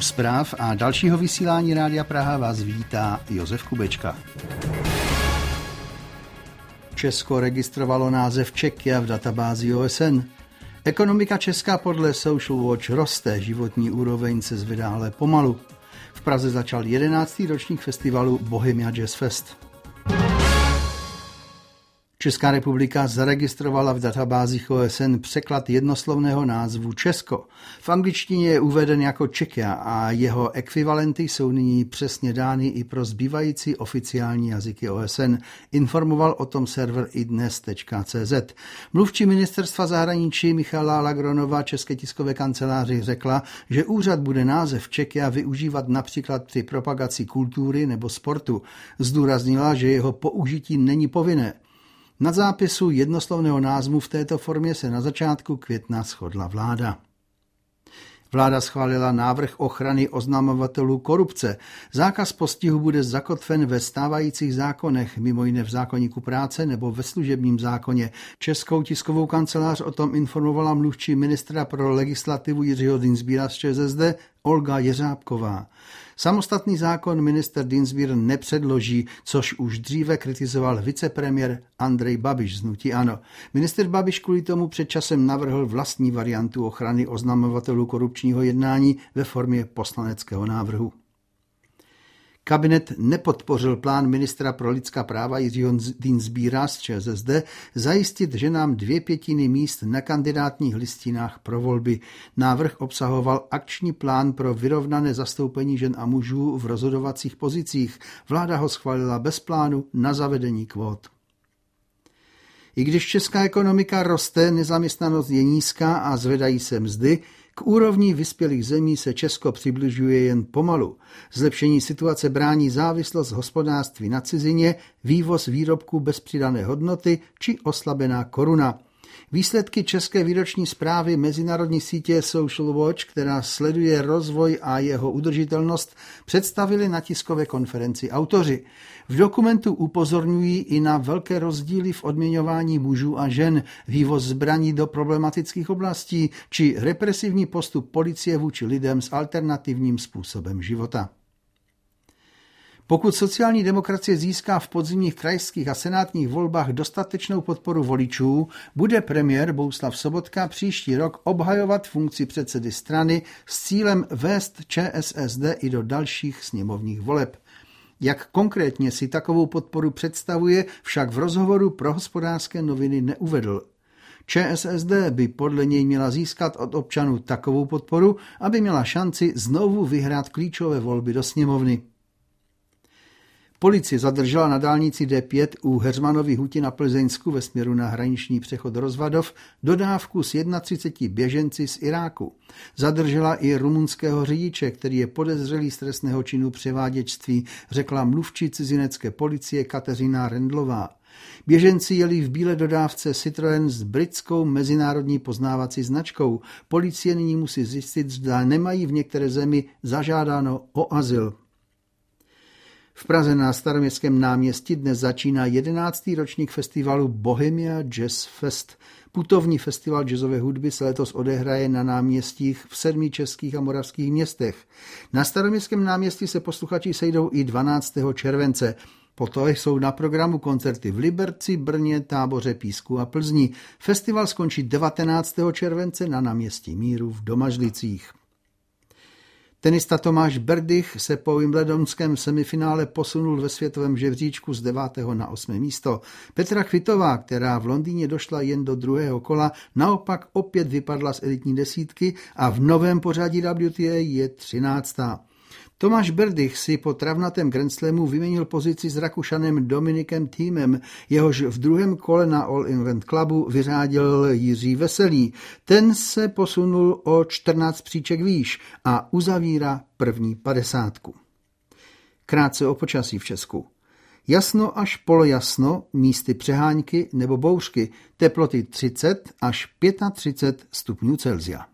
zpráv a dalšího vysílání Rádia Praha vás vítá Josef Kubečka. Česko registrovalo název Czechia v databázi OSN. Ekonomika Česka podle Social Watch roste, životní úroveň se zvedá ale pomalu. V Praze začal 11. ročník festivalu Bohemia Jazz Fest. Česká republika zaregistrovala v databázích OSN překlad jednoslovného názvu Česko. V angličtině je uveden jako Czechia a jeho ekvivalenty jsou nyní přesně dány i pro zbývající oficiální jazyky OSN. Informoval o tom server idnes.cz. Mluvčí ministerstva zahraničí Michaela Lagronova České tiskové kanceláři řekla, že úřad bude název Czechia využívat například při propagaci kultury nebo sportu. Zdůraznila, že jeho použití není povinné. Na zápisu jednoslovného názvu v této formě se na začátku května shodla vláda. Vláda schválila návrh ochrany oznamovatelů korupce. Zákaz postihu bude zakotven ve stávajících zákonech, mimo jiné v zákoníku práce nebo ve služebním zákoně. Českou tiskovou kancelář o tom informovala mluvčí ministra pro legislativu Jiřího Dienstbiera z ČSSD Olga Jeřábková. Samostatný zákon minister Dienstbier nepředloží, což už dříve kritizoval vicepremiér Andrej Babiš z hnutí ANO. Minister Babiš kvůli tomu před časem navrhl vlastní variantu ochrany oznamovatelů korupčního jednání ve formě poslaneckého návrhu. Kabinet nepodpořil plán ministra pro lidská práva Jiřího Dienstbiera z ČSSD zajistit ženám 2/5 míst na kandidátních listinách pro volby. Návrh obsahoval akční plán pro vyrovnané zastoupení žen a mužů v rozhodovacích pozicích. Vláda ho schválila bez plánu na zavedení kvót. I když česká ekonomika roste, nezaměstnanost je nízká a zvedají se mzdy, k úrovni vyspělých zemí se Česko přibližuje jen pomalu. Zlepšení situace brání závislost hospodářství na cizině, vývoz výrobků bez přidané hodnoty či oslabená koruna. Výsledky české výroční zprávy mezinárodní sítě Social Watch, která sleduje rozvoj a jeho udržitelnost, představili na tiskové konferenci autoři. V dokumentu upozorňují i na velké rozdíly v odměňování mužů a žen, vývoz zbraní do problematických oblastí či represivní postup policie vůči lidem s alternativním způsobem života. Pokud sociální demokracie získá v podzimních krajských a senátních volbách dostatečnou podporu voličů, bude premiér Bohuslav Sobotka příští rok obhajovat funkci předsedy strany s cílem vést ČSSD i do dalších sněmovních voleb. Jak konkrétně si takovou podporu představuje, však v rozhovoru pro Hospodářské noviny neuvedl. ČSSD by podle něj měla získat od občanů takovou podporu, aby měla šanci znovu vyhrát klíčové volby do sněmovny. Policie zadržela na dálnici D5 u Heřmanovy huti na Plzeňsku ve směru na hraniční přechod Rozvadov dodávku s 31 běženci z Iráku. Zadržela i rumunského řidiče, který je podezřelý z trestného činu převáděčství, řekla mluvčí cizinecké policie Kateřina Rendlová. Běženci jeli v bílé dodávce Citroën s britskou mezinárodní poznávací značkou. Policie nyní musí zjistit, zda nemají v některé zemi zažádáno o azyl. V Praze na Staroměstském náměstí dnes začíná 11. ročník festivalu Bohemia Jazz Fest. Putovní festival jazzové hudby se letos odehraje na náměstích v 7 českých a moravských městech. Na Staroměstském náměstí se posluchači sejdou i 12. července. Poté jsou na programu koncerty v Liberci, Brně, Táboře, Písku a Plzni. Festival skončí 19. července na náměstí Míru v Domažlicích. Tenista Tomáš Berdych se po wimbledonském semifinále posunul ve světovém žebříčku z 9. na 8. místo. Petra Kvitová, která v Londýně došla jen do druhého kola, naopak opět vypadla z elitní desítky a v novém pořadí WTA je 13. Tomáš Berdych si po travnatém Grand Slamu vyměnil pozici s Rakušanem Dominikem Thiemem, jehož v druhém kole na All England Clubu vyřádil Jiří Veselý. Ten se posunul o 14 příček výš a uzavírá první 50. Krátce o počasí v Česku. Jasno až polojasno, místy přehánky nebo bouřky, teploty 30 až 35 stupňů Celsia.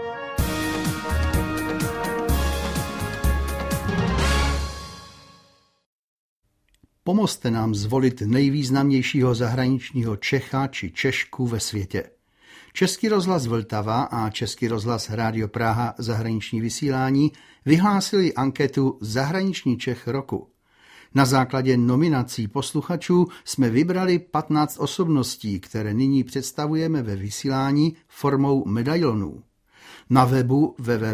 Pomozte nám zvolit nejvýznamnějšího zahraničního Čecha či Češku ve světě. Český rozhlas Vltava a Český rozhlas Rádio Praha zahraniční vysílání vyhlásili anketu Zahraniční Čech roku. Na základě nominací posluchačů jsme vybrali 15 osobností, které nyní představujeme ve vysílání formou medailonů. Na webu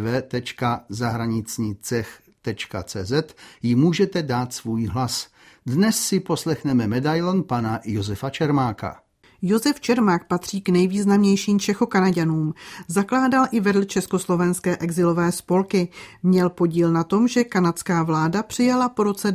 www.zahraničnicech.cz jí můžete dát svůj hlas. Dnes si poslechneme medailon pana Josefa Čermáka. Josef Čermák patří k nejvýznamnějším Čechokanaďanům. Zakládal i vedl československé exilové spolky. Měl podíl na tom, že kanadská vláda přijala po roce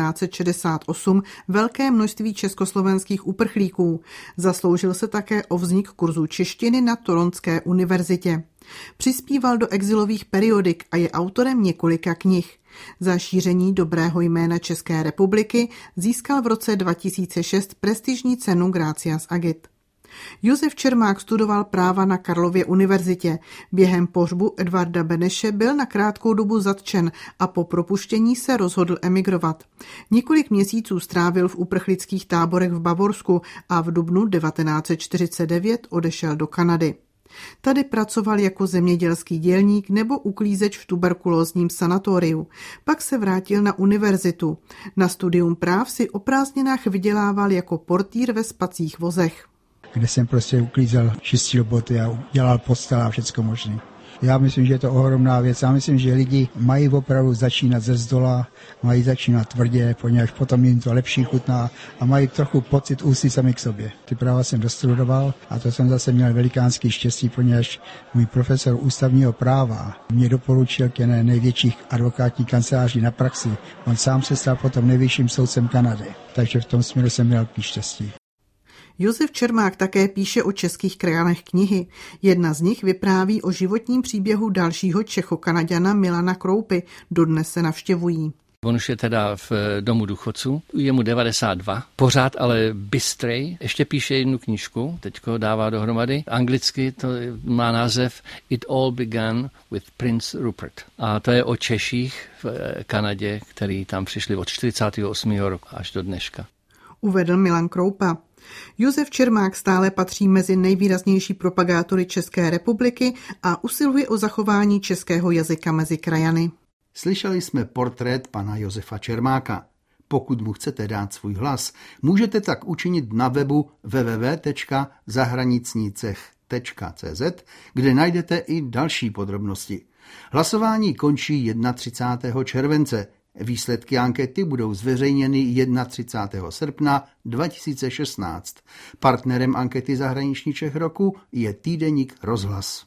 1968 velké množství československých uprchlíků. Zasloužil se také o vznik kurzu češtiny na Toronské univerzitě. Přispíval do exilových periodik a je autorem několika knih. Za šíření dobrého jména České republiky získal v roce 2006 prestižní cenu Gracias Agit. Josef Čermák studoval práva na Karlově univerzitě. Během pohřbu Edvarda Beneše byl na krátkou dobu zatčen a po propuštění se rozhodl emigrovat. Několik měsíců strávil v uprchlických táborech v Bavorsku a v dubnu 1949 odešel do Kanady. Tady pracoval jako zemědělský dělník nebo uklízeč v tuberkulózním sanatoriu. Pak se vrátil na univerzitu. Na studium práv si o prázdninách vydělával jako portýr ve spacích vozech. Kde jsem prostě uklízel, čistil boty a dělal postel a všecko možné. Já myslím, že je to ohromná věc. Já myslím, že lidi mají opravdu začínat ze zdola, mají začínat tvrdě, poněvadž potom jim to lepší chutná a mají trochu pocit úcty sami k sobě. Ty práva jsem dostudoval a to jsem zase měl velikánský štěstí, poněvadž můj profesor ústavního práva mě doporučil k jedné největších advokátní kanceláří na praxi. On sám se stal potom nejvyšším soudcem Kanady, takže v tom směru jsem měl štěstí. Josef Čermák také píše o českých krajanech knihy. Jedna z nich vypráví o životním příběhu dalšího Čechokanaďana Milana Kroupy. Dodnes se navštěvují. On už je teda v domu důchodců, je mu 92, pořád ale bystrej, ještě píše jednu knížku, teďko dává dohromady. Anglicky to má název It All Began with Prince Rupert. A to je o Češích v Kanadě, který tam přišli od 48. roku až do dneška. Uvedl Milan Kroupa. Josef Čermák stále patří mezi nejvýraznější propagátory České republiky a usiluje o zachování českého jazyka mezi krajany. Slyšeli jsme portrét pana Josefa Čermáka. Pokud mu chcete dát svůj hlas, můžete tak učinit na webu www.zahraničnicech.cz, kde najdete i další podrobnosti. Hlasování končí 31. července. Výsledky ankety budou zveřejněny 31. srpna 2016. Partnerem ankety Zahraniční Čech roku je týdeník Rozhlas.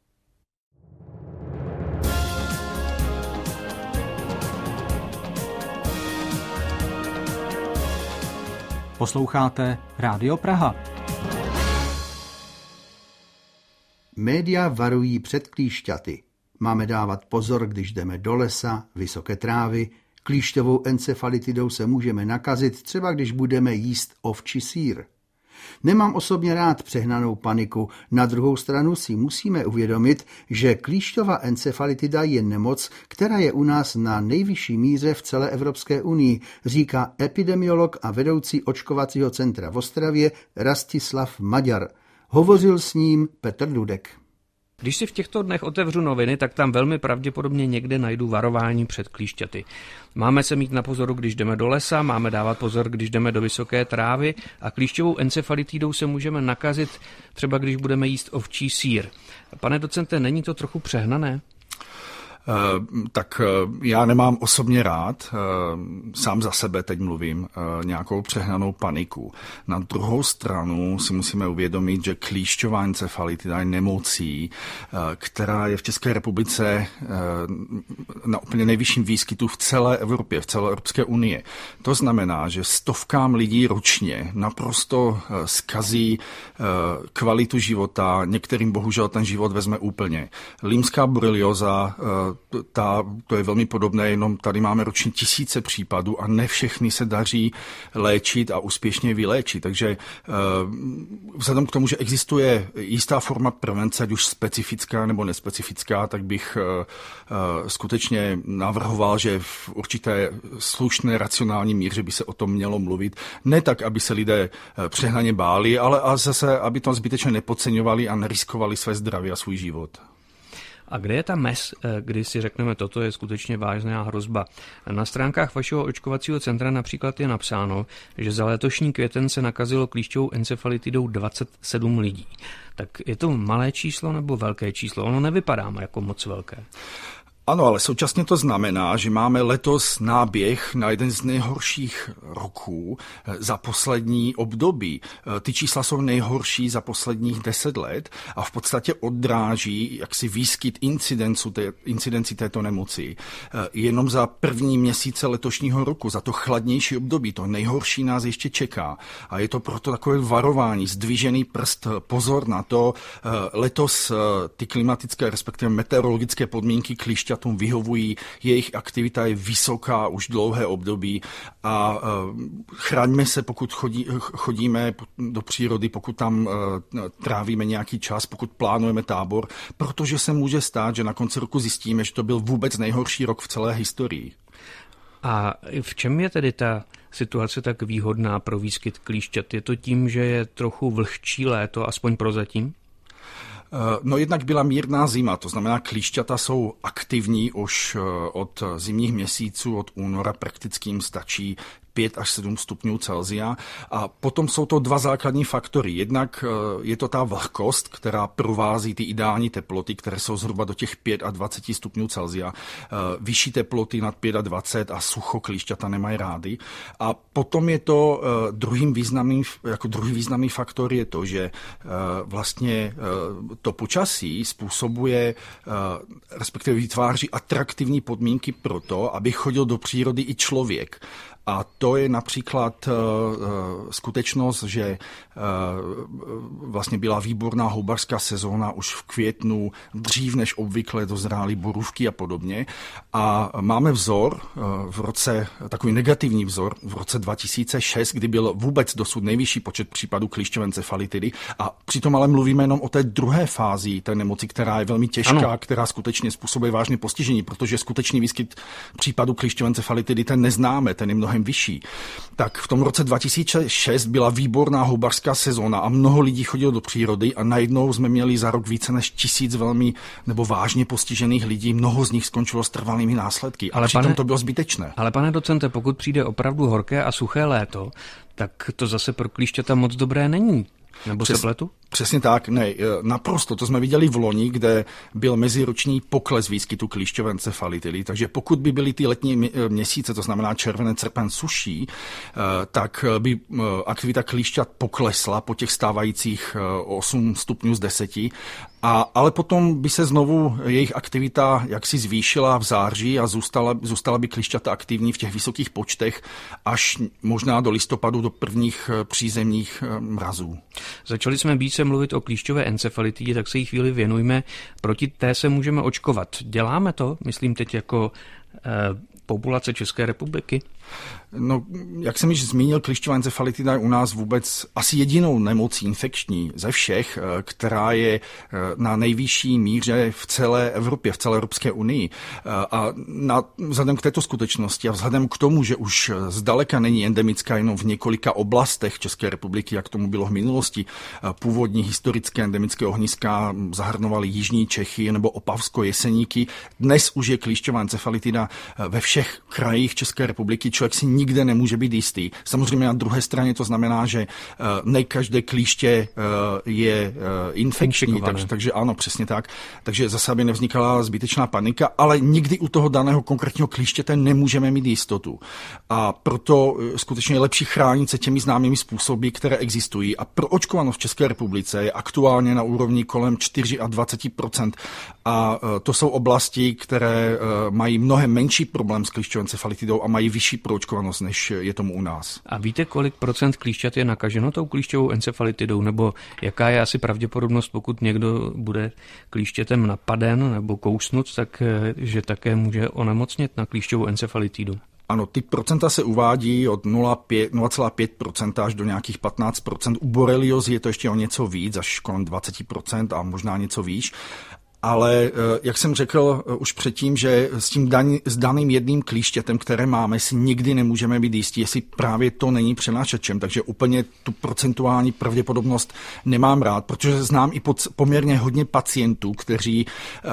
Posloucháte Rádio Praha. Média varují před klíšťaty. Máme dávat pozor, když jdeme do lesa, vysoké trávy. Klíšťovou encefalitidou se můžeme nakazit, třeba když budeme jíst ovčí sýr. Nemám osobně rád přehnanou paniku. Na druhou stranu si musíme uvědomit, že klíšťová encefalitida je nemoc, která je u nás na nejvyšší míře v celé Evropské unii, říká epidemiolog a vedoucí očkovacího centra v Ostravě Rastislav Maďar. Hovořil s ním Petr Dudek. Když si v těchto dnech otevřu noviny, tak tam velmi pravděpodobně někde najdu varování před klíšťaty. Máme se mít na pozoru, když jdeme do lesa, máme dávat pozor, když jdeme do vysoké trávy a klíšťovou encefalitidou se můžeme nakazit třeba když budeme jíst ovčí sýr. Pane docente, není to trochu přehnané? Tak já nemám osobně rád, sám za sebe teď mluvím, nějakou přehnanou paniku. Na druhou stranu si musíme uvědomit, že klíšťová encefalitida je nemocí, která je v České republice na úplně nejvyšším výskytu v celé Evropě, v celé Evropské unii. To znamená, že stovkám lidí ročně naprosto zkazí kvalitu života, některým bohužel ten život vezme úplně. Limská borelioza, to je velmi podobné, jenom tady máme ročně tisíce případů a ne všechny se daří léčit a úspěšně vyléčit. Takže vzhledem k tomu, že existuje jistá forma prevence, ať už specifická nebo nespecifická, tak bych skutečně navrhoval, že v určité slušné racionální míře by se o tom mělo mluvit. Ne tak, aby se lidé přehnaně báli, ale a zase, aby to zbytečně nepodceňovali a neriskovali své zdraví a svůj život. A kde je ta mez, kdy si řekneme, toto je skutečně vážná hrozba? Na stránkách vašeho očkovacího centra například je napsáno, že za letošní květen se nakazilo klíšťovou encefalitidou 27 lidí. Tak je to malé číslo nebo velké číslo? Ono nevypadá jako moc velké. Ano, ale současně to znamená, že máme letos náběh na jeden z nejhorších roků za poslední období. Ty čísla jsou nejhorší za posledních 10 let a v podstatě odráží jaksi výskyt incidenci této nemoci. Jenom za první měsíce letošního roku, za to chladnější období, to nejhorší nás ještě čeká. A je to proto takové varování, zdvižený prst, pozor na to. Letos ty klimatické, respektive meteorologické podmínky klíšťatům vyhovují, jejich aktivita je vysoká už dlouhé období a chraňme se, pokud chodíme do přírody, pokud tam trávíme nějaký čas, pokud plánujeme tábor, protože se může stát, že na konci roku zjistíme, že to byl vůbec nejhorší rok v celé historii. A v čem je tedy ta situace tak výhodná pro výskyt klíšťat? Je to tím, že je trochu vlhčí léto, aspoň prozatím? No jednak byla mírná zima, to znamená klíšťata jsou aktivní už od zimních měsíců, od února prakticky jim stačí 5 až 7 stupňů Celsia. A potom jsou to dva základní faktory. Jednak je to ta vlhkost, která provází ty ideální teploty, které jsou zhruba do těch 5 a 20 stupňů Celsia. Vyšší teploty nad 5 a 20 a sucho klíšťata nemají rády. A potom je to druhý významný faktor je to, že vlastně to počasí způsobuje, respektive vytváří atraktivní podmínky pro to, aby chodil do přírody i člověk. A to je například skutečnost, že vlastně byla výborná houbařská sezóna už v květnu, dřív než obvykle dozrály borůvky a podobně. A máme vzor v roce, takový negativní vzor v roce 2006, kdy byl vůbec dosud nejvyšší počet případů klíšťové encefalitidy. A přitom ale mluvíme jenom o té druhé fázi té nemoci, která je velmi těžká, ano, která skutečně způsobuje vážné postižení, protože skutečný výskyt případů klíšťové encefalitidy ten neznáme, ten je mnohem vyšší. Tak v tom roce 2006 byla výborná houbařská sezóna a mnoho lidí chodilo do přírody a najednou jsme měli za rok více než 1000 velmi nebo vážně postižených lidí. Mnoho z nich skončilo s trvalými následky. Ale přitom to bylo zbytečné. Ale pane docente, pokud přijde opravdu horké a suché léto, tak to zase pro klíšťata moc dobré není. Nebo se pletu? Přesně tak, ne, naprosto. To jsme viděli v loni, kde byl meziroční pokles výskytu klíšťové encefalitidy. Takže pokud by byly ty letní měsíce, to znamená červenec, srpen, suší, tak by aktivita klíšťat poklesla po těch stávajících 8 stupňů z 10. Ale potom by se znovu jejich aktivita jaksi zvýšila v září a zůstala by klíšťata aktivní v těch vysokých počtech až možná do listopadu, do prvních přízemních mrazů. Začali jsme více mluvit o klíšťové encefalitidě, tak se jí chvíli věnujme. Proti té se můžeme očkovat. Děláme to, myslím teď jako populace České republiky? No, jak jsem již zmínil, klíšťová encefalitida je u nás vůbec asi jedinou nemocí infekční ze všech, která je na nejvyšší míře v celé Evropě, v celé Evropské unii. A vzhledem k této skutečnosti a vzhledem k tomu, že už zdaleka není endemická jenom v několika oblastech České republiky, jak tomu bylo v minulosti, původní historické endemické ohniska zahrnovaly jižní Čechy nebo Opavsko, Jeseníky. Dnes už je klíšťová encefalitida ve všech krajích České republiky. Člověk si nikde nemůže být jistý. Samozřejmě na druhé straně to znamená, že ne každé klíště je infekční, takže ano, přesně tak. Takže zase, aby nevznikala zbytečná panika, ale nikdy u toho daného konkrétního klíštěte nemůžeme mít jistotu. A proto skutečně je lepší chránit se těmi známými způsoby, které existují. A proočkovanost v České republice je aktuálně na úrovni kolem 24%. A to jsou oblasti, které mají mnohem menší problém s klíšťovou encefalitidou a mají vyšší proočkovanost, než je tomu u nás. A víte, kolik procent klíšťat je nakaženo tou klíšťovou encefalitidou, nebo jaká je asi pravděpodobnost, pokud někdo bude klíštětem napaden nebo kousnut, tak že také může onemocnět na klíšťovou encefalitidu? Ano, ty procenta se uvádí od 0,5% až do nějakých 15%. U boreliozy je to ještě o něco víc, až kolem 20% a možná něco výš. Ale jak jsem řekl už předtím, že s daným jedným klíštětem, které máme, si nikdy nemůžeme být jistí, jestli právě to není přenášečem. Takže úplně tu procentuální pravděpodobnost nemám rád, protože znám i poměrně hodně pacientů, kteří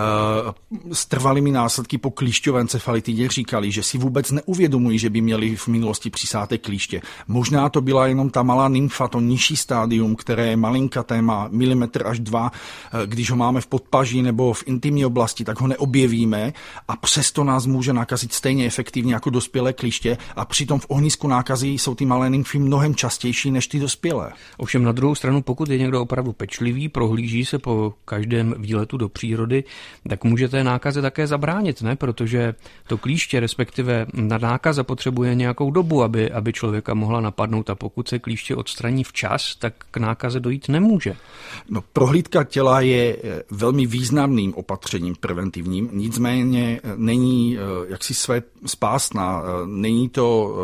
s trvalými následky po klíšťové encefalitidě říkali, že si vůbec neuvědomují, že by měli v minulosti přisáté klíště. Možná to byla jenom ta malá nymfa, to nižší stádium, které je malinkaté, má milimetr až 2, když ho máme v podpaží nebo v intimní oblasti, tak ho neobjevíme a přesto nás může nakazit stejně efektivně jako dospělé klíště a přitom v ohnisku nákazy jsou ty malé nymfy mnohem častější než ty dospělé. Ovšem na druhou stranu, pokud je někdo opravdu pečlivý, prohlíží se po každém výletu do přírody, tak může té nákaze také zabránit, ne? Protože to klíště, respektive nákaza potřebuje nějakou dobu, aby člověka mohla napadnout a pokud se klíště odstraní včas, tak k nákaze dojít nemůže. No, prohlídka těla je velmi významným opatřením preventivním, nicméně není jaksi své spásná, není to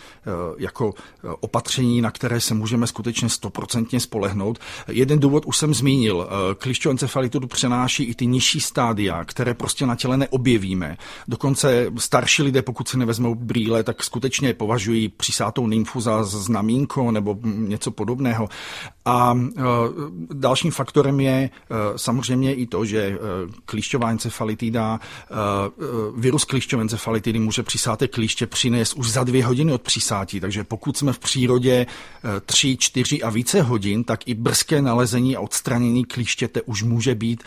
jako opatření, na které se můžeme skutečně 100% spolehnout. Jeden důvod už jsem zmínil, klíšťovou encefalitidu přenáší i ty nižší stádia, které prostě na těle neobjevíme. Dokonce starší lidé, pokud si nevezmou brýle, tak skutečně považují přisátou nymfu za znamínko nebo něco podobného. A dalším faktorem je samozřejmě i to, že klíšťová encefalitida, virus klíšťové encefalitidy může přisáté klíště přinést už za 2 hodiny od přisátí, takže pokud jsme v přírodě 3, 4 a více hodin, tak i brzké nalezení a odstranění klíštěte už může být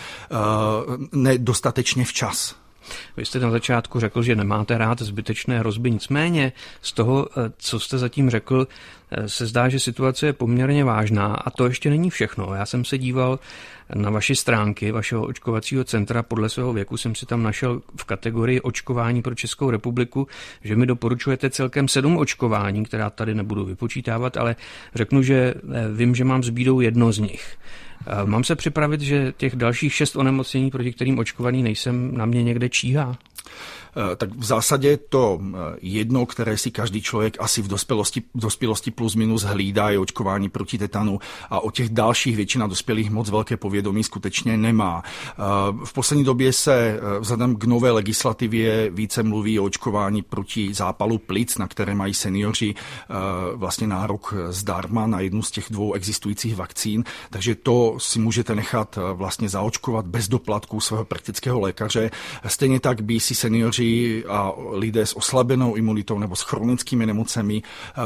nedostatečně včas. Vy jste na začátku řekl, že nemáte rád zbytečné hrozby, nicméně z toho, co jste zatím řekl, se zdá, že situace je poměrně vážná a to ještě není všechno. Já jsem se díval na vaši stránky vašeho očkovacího centra, podle svého věku jsem si tam našel v kategorii očkování pro Českou republiku, že mi doporučujete celkem 7 očkování, která tady nebudu vypočítávat, ale řeknu, že vím, že mám s bídou jedno z nich. Mám se připravit, že těch dalších 6 onemocnění, proti kterým očkovaný nejsem, na mě někde číhá? Tak v zásadě to jedno, které si každý člověk asi v dospělosti plus minus hlídá, je očkování proti tetanu a o těch dalších většina dospělých moc velké povědomí skutečně nemá. V poslední době se vzhledem k nové legislativě více mluví o očkování proti zápalu plic, na které mají seniori vlastně nárok zdarma na jednu z těch 2 existujících vakcín, takže to si můžete nechat vlastně zaočkovat bez doplatku svého praktického lékaře. Stejně tak by si seniori a lidé s oslabenou imunitou nebo s chronickými nemocemi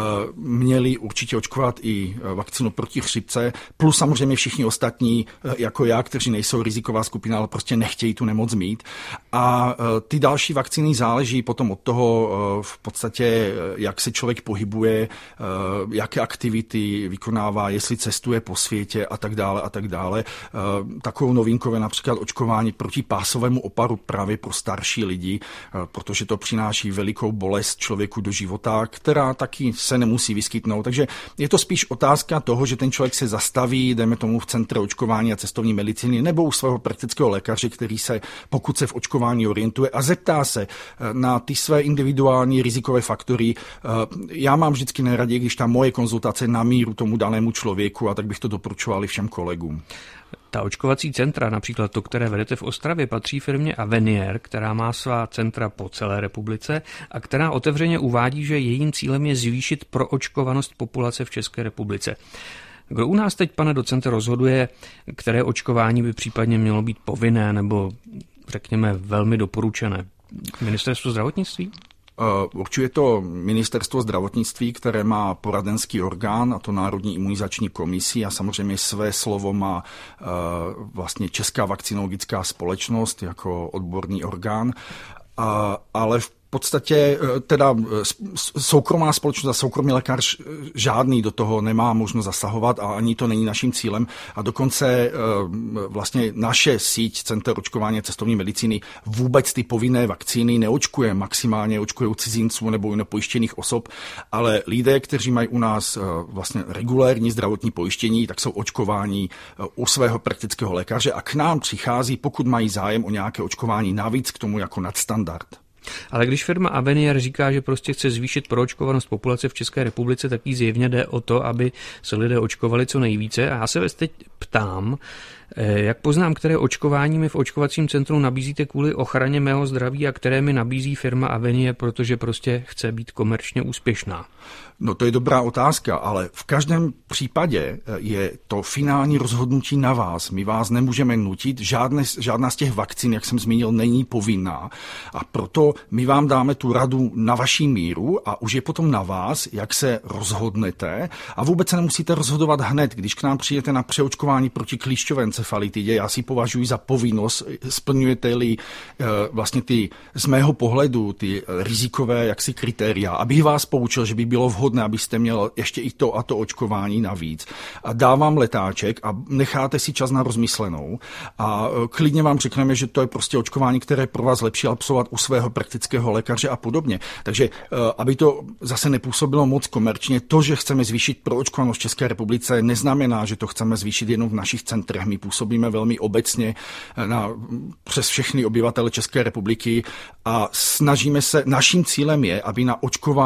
měli určitě očkovat i vakcínu proti chřipce, plus samozřejmě všichni ostatní, jako já, kteří nejsou riziková skupina, ale prostě nechtějí tu nemoc mít. A ty další vakcíny záleží potom od toho v podstatě, jak se člověk pohybuje, jaké aktivity vykonává, jestli cestuje po světě a tak dále a tak dále. Takovou novinkou je například očkování proti pásovému oparu právě pro starší lidi, protože to přináší velikou bolest člověku do života, která taky se nemusí vyskytnout. Takže je to spíš otázka toho, že ten člověk se zastaví, dejme tomu v centru očkování a cestovní medicíny nebo u svého praktického lékaře, který se, pokud se v očkování orientuje a zeptá se na ty své individuální rizikové faktory. Já mám vždycky nejraději, když ta moje konzultace na míru tomu danému člověku, a tak bych to doporučoval i všem kolegům. Ta očkovací centra, například to, které vedete v Ostravě, patří firmě Avenier, která má svá centra po celé republice a která otevřeně uvádí, že jejím cílem je zvýšit proočkovanost populace v České republice. Kdo u nás teď, pane docente, rozhoduje, které očkování by případně mělo být povinné nebo, řekněme, velmi doporučené? Ministerstvo zdravotnictví? Určuje to Ministerstvo zdravotnictví, které má poradenský orgán, a to Národní imunizační komisi, a samozřejmě své slovo má vlastně Česká vakcinologická společnost jako odborný orgán. Ale v podstatě teda soukromá společnost a soukromý lékař žádný do toho nemá možnost zasahovat a ani to není naším cílem. A dokonce vlastně naše síť center očkování cestovní medicíny vůbec ty povinné vakcíny neočkuje. Maximálně očkuje u cizinců nebo u nepojištěných osob, ale lidé, kteří mají u nás vlastně regulérní zdravotní pojištění, tak jsou očkováni u svého praktického lékaře a k nám přichází, pokud mají zájem o nějaké očkování navíc k tomu jako nadstandard. Ale když firma Avenier říká, že prostě chce zvýšit proočkovanost populace v České republice, tak jí zjevně jde o to, aby se lidé očkovali co nejvíce. A já se vás teď ptám, jak poznám, které očkování mi v očkovacím centru nabízíte kvůli ochraně mého zdraví a které mi nabízí firma Avenier, protože prostě chce být komerčně úspěšná? No to je dobrá otázka, ale v každém případě je to finální rozhodnutí na vás. My vás nemůžeme nutit, žádná z těch vakcín, jak jsem zmínil, není povinná a proto my vám dáme tu radu na vaší míru a už je potom na vás, jak se rozhodnete a vůbec se nemusíte rozhodovat hned, když k nám přijdete na přeočkování proti klíšťové encefalitidě. Já si považuji za povinnost, splňujete-li vlastně ty z mého pohledu ty rizikové jaksi kritéria, abych vás poučil, že by bylo vhodné, abyste měl ještě i to a to očkování navíc. A dávám letáček a necháte si čas na rozmyslenou a klidně vám řekneme, že to je prostě očkování, které je pro vás lepší absolvovat u svého praktického lékaře a podobně. Takže aby to zase nepůsobilo moc komerčně, to, že chceme zvýšit proočkovanost v České republice, neznamená, že to chceme zvýšit jenom v našich centrech. My působíme velmi obecně přes všechny obyvatele České republiky a snažíme se, naším cílem je, aby na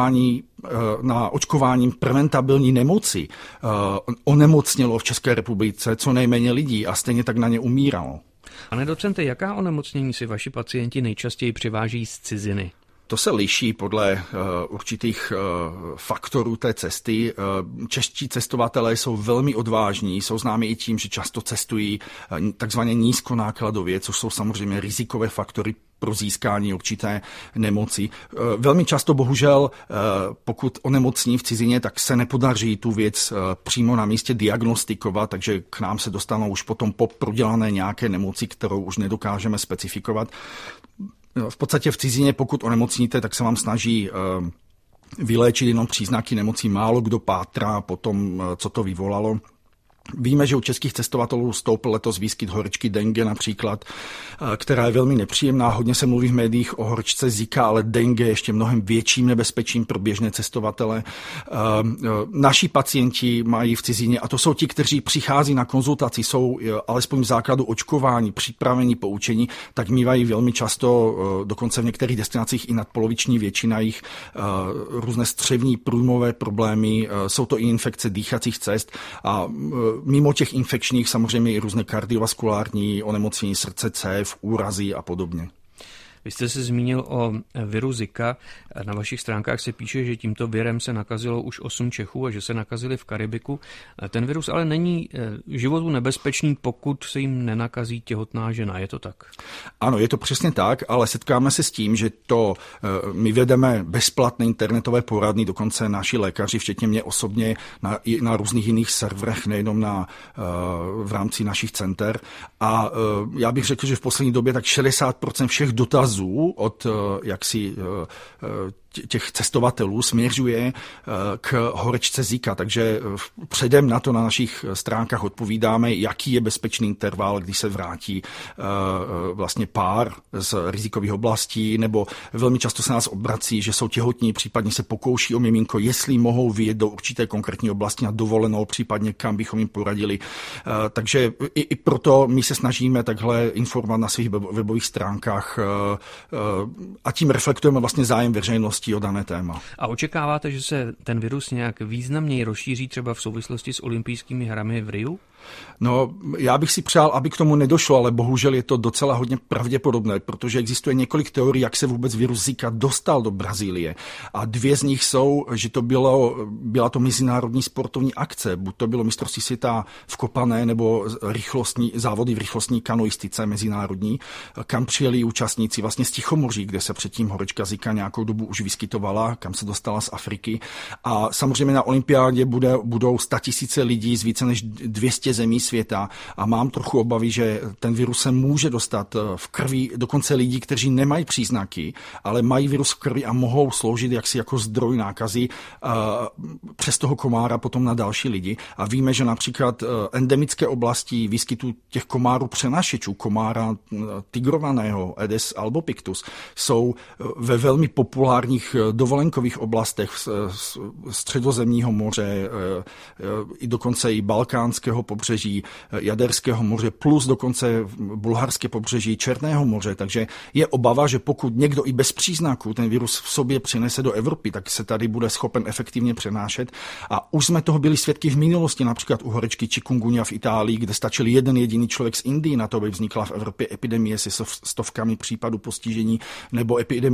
očkováním preventabilní nemoci onemocnělo v České republice co nejméně lidí a stejně tak na ně umíralo. Pane docente, jaká onemocnění si vaši pacienti nejčastěji přiváží z ciziny? To se liší podle určitých faktorů té cesty. Čeští cestovatelé jsou velmi odvážní, jsou známi i tím, že často cestují takzvaně nízkonákladově, což jsou samozřejmě rizikové faktory pro získání určité nemoci. Velmi často bohužel, pokud onemocní v cizině, tak se nepodaří tu věc přímo na místě diagnostikovat, takže k nám se dostanou už potom po prodělané nějaké nemoci, kterou už nedokážeme specifikovat. V podstatě v cizině, pokud onemocníte, tak se vám snaží vyléčit jenom příznaky nemocí. Málo kdo pátrá po tom, co to vyvolalo. Víme, že u českých cestovatelů stoupl letos výskyt horečky dengue například, která je velmi nepříjemná. Hodně se mluví v médiích o horečce Zika, ale dengue je ještě mnohem větším nebezpečím pro běžné cestovatele. Naši pacienti mají v cizině, a to jsou ti, kteří přichází na konzultaci, jsou alespoň v základu očkování, připravení, poučení, tak mívají velmi často, dokonce v některých destinacích i nadpoloviční většina jich, různé střevní průjmové problémy, jsou to i infekce dýchacích cest a mimo těch infekčních samozřejmě i různé kardiovaskulární onemocnění srdce, cév, úrazy a podobně. Vy jste se zmínil o viru Zika. Na vašich stránkách se píše, že tímto virem se nakazilo už 8 Čechů a že se nakazili v Karibiku. Ten virus ale není životu nebezpečný, pokud se jim nenakazí těhotná žena. Je to tak? Ano, je to přesně tak, ale setkáme se s tím, že my vedeme bezplatné internetové poradny, dokonce naši lékaři, včetně mě osobně, na různých jiných serverech, nejenom v rámci našich center. A já bych řekl, že v poslední době tak 60% všech dotazů od těch cestovatelů směřuje k horečce Zika, takže předem na to na našich stránkách odpovídáme, jaký je bezpečný interval, když se vrátí vlastně pár z rizikových oblastí, nebo velmi často se nás obrací, že jsou těhotní, případně se pokouší o miminko, jestli mohou vyjet do určité konkrétní oblasti na dovolenou, případně kam bychom jim poradili. Takže i proto my se snažíme takhle informovat na svých webových stránkách a tím reflektujeme vlastně zájem veřejnosti o dané téma. A očekáváte, že se ten virus nějak významněji rozšíří třeba v souvislosti s olympijskými hrami v Riu? No, já bych si přál, aby k tomu nedošlo, ale bohužel je to docela hodně pravděpodobné, protože existuje několik teorií, jak se vůbec virus Zika dostal do Brazílie. A 2 z nich jsou, že to byla to mezinárodní sportovní akce, buď to bylo mistrovství světa v kopané nebo závody v rychlostní kanoistice mezinárodní, kam přijeli účastníci vlastně z Tichomoří, kde se předtím horečka Zika nějakou dobu už vyskytovala, kam se dostala z Afriky. A samozřejmě na olympiádě budou 100 000 lidí z více než 200 spoustě zemí světa a mám trochu obavy, že ten virus se může dostat v krvi dokonce lidí, kteří nemají příznaky, ale mají virus v krvi a mohou sloužit jaksi jako zdroj nákazy přes toho komára potom na další lidi. A víme, že například endemické oblasti výskytu těch komárů přenášečů, komára tigrovaného Aedes albopictus, jsou ve velmi populárních dovolenkových oblastech Středozemního moře, i dokonce i Balkánského pobřeží, Jaderského moře, plus dokonce bulharské pobřeží Černého moře. Takže je obava, že pokud někdo i bez příznaků ten virus v sobě přinese do Evropy, tak se tady bude schopen efektivně přenášet. A už jsme toho byli svědky v minulosti, například u horečky chikungunya v Itálii, kde stačil jeden jediný člověk z Indie na to, aby vznikla v Evropě epidemie se stovkami případů postižení, nebo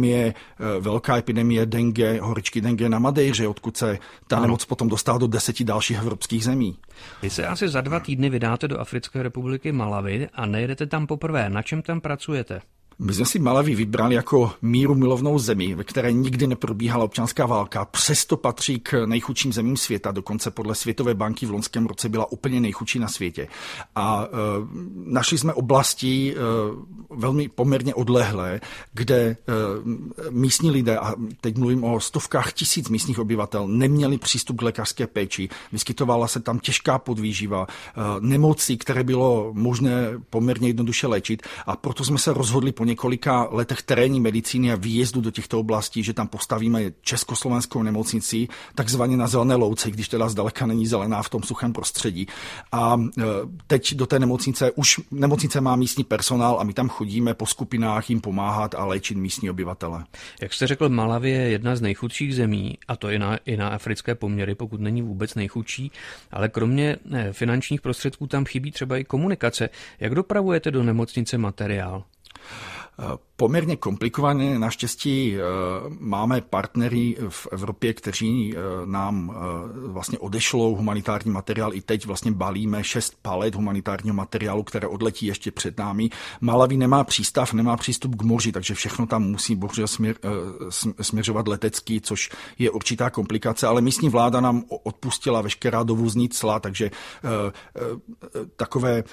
velká epidemie dengue, horečky dengue na Madeiře, odkud se ta nemoc potom dostala do 10 dalších evropských zemí. Vy se asi za 2 týdny vydáte do Africké republiky Malawi a nejedete tam poprvé. Na čem tam pracujete? My jsme si Malawi vybrali jako míru milovnou zemi, ve které nikdy neprobíhala občanská válka, přesto patří k nejchudším zemím světa, dokonce podle Světové banky v loňském roce byla úplně nejchudší na světě. A našli jsme oblasti velmi poměrně odlehlé, kde místní lidé, a teď mluvím o stovkách tisíc místních obyvatel, neměli přístup k lékařské péči. Vyskytovala se tam těžká podvýživa, nemoci, které bylo možné poměrně jednoduše léčit, a proto jsme se rozhodli po několika letech terénní medicíny a výjezdu do těchto oblastí, že tam postavíme československou nemocnici, takzvaně na zelené louce, když teda zdaleka není zelená v tom suchém prostředí. A teď do té nemocnice má místní personál a my tam chodíme po skupinách jim pomáhat a léčit místní obyvatele. Jak jste řekl, Malawi je jedna z nejchudších zemí, a to i na africké poměry, pokud není vůbec nejchudší, ale kromě finančních prostředků tam chybí třeba i komunikace. Jak dopravujete do nemocnice materiál? Poměrně komplikovaně. Naštěstí máme partnery v Evropě, kteří nám vlastně odešlou humanitární materiál. I teď vlastně balíme 6 palet humanitárního materiálu, které odletí ještě před námi. Malawi nemá přístav, nemá přístup k moři, takže všechno tam musí bohužel směřovat letecky, což je určitá komplikace, ale místní vláda nám odpustila veškerá dovozní cla, takže takové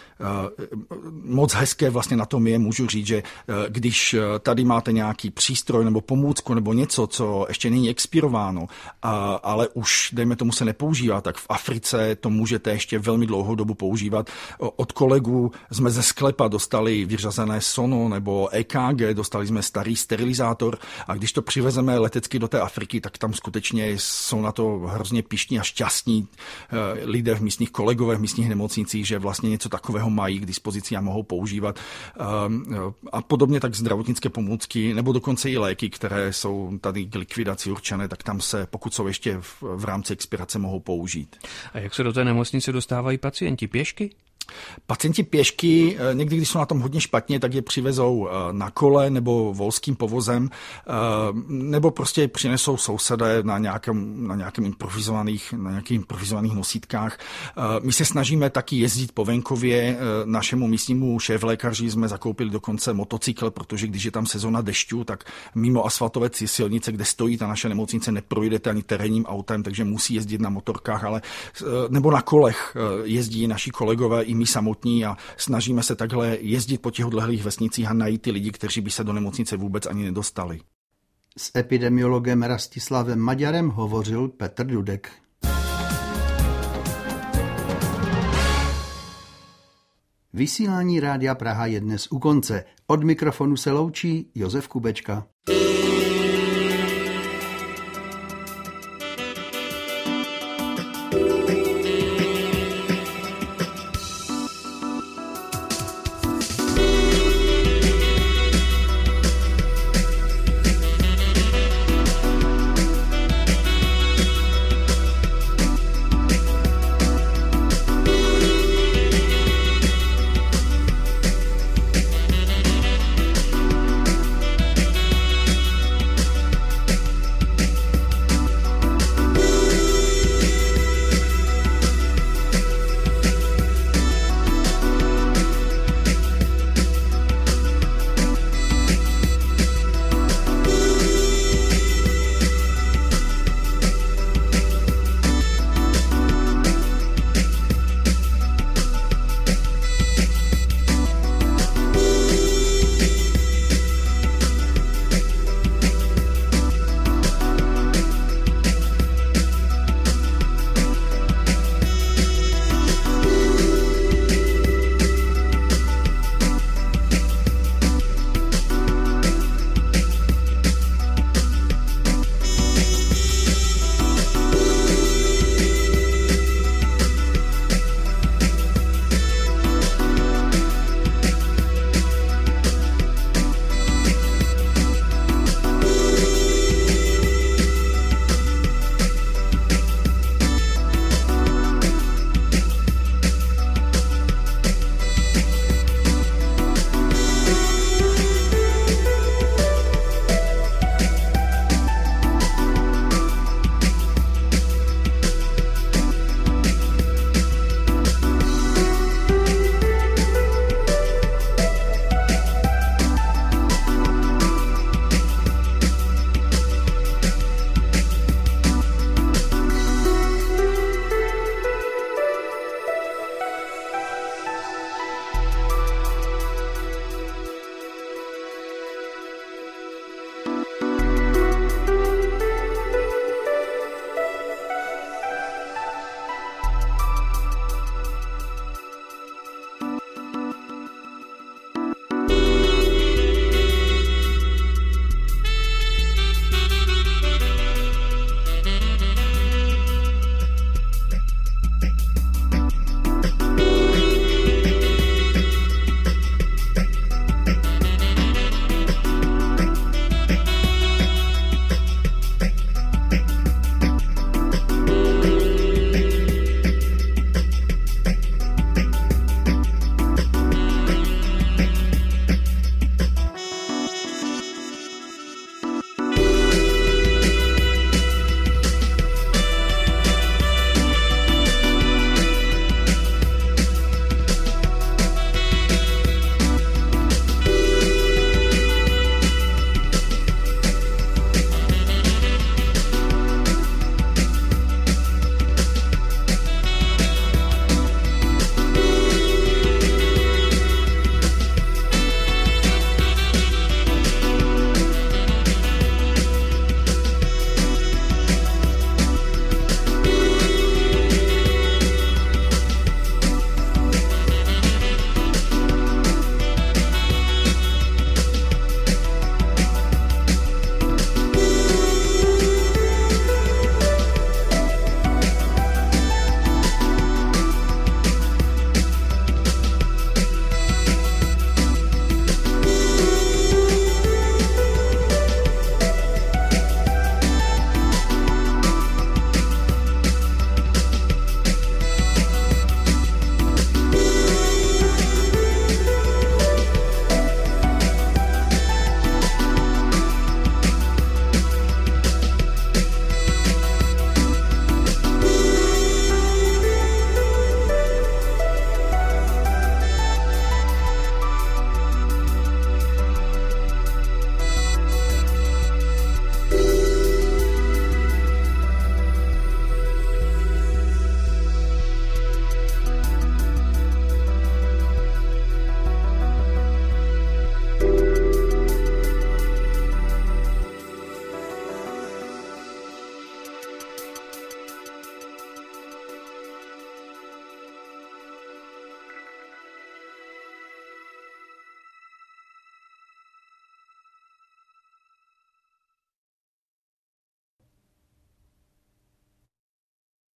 moc hezké vlastně na tom je, můžu říct, že když tady máte nějaký přístroj nebo pomůcku nebo něco, co ještě není expirováno, ale už, dejme tomu, se nepoužívá, tak v Africe to můžete ještě velmi dlouhou dobu používat. Od kolegů jsme ze sklepa dostali vyřazené sono nebo EKG, dostali jsme starý sterilizátor, a když to přivezeme letecky do té Afriky, tak tam skutečně jsou na to hrozně pyšní a šťastní lidé kolegové v místních nemocnicích, že vlastně něco takového mají k dispozici a mohou používat. A podobně tak zdravotnické pomůcky nebo dokonce i léky, které jsou tady k likvidaci určené, tak tam se, pokud jsou ještě v rámci expirace, mohou použít. A jak se do té nemocnice dostávají pacienti? Pěšky? Pacienti pěšky, někdy, když jsou na tom hodně špatně, tak je přivezou na kole nebo volským povozem, nebo prostě přinesou sousedé na nějakých improvizovaných nosítkách. My se snažíme taky jezdit po venkově. Našemu místnímu šéflékaři jsme zakoupili dokonce motocykl, protože když je tam sezona dešťů, tak mimo asfaltové silnice, kde stojí ta naše nemocnice, neprojdete ani terénním autem, takže musí jezdit na motorkách, nebo na kolech jezdí naši kolegové i my samotní, a snažíme se takhle jezdit po těch odlehlých vesnicích a najít ty lidi, kteří by se do nemocnice vůbec ani nedostali. S epidemiologem Rastislavem Maďarem hovořil Petr Dudek. Vysílání Rádia Praha je dnes u konce. Od mikrofonu se loučí Josef Kubečka.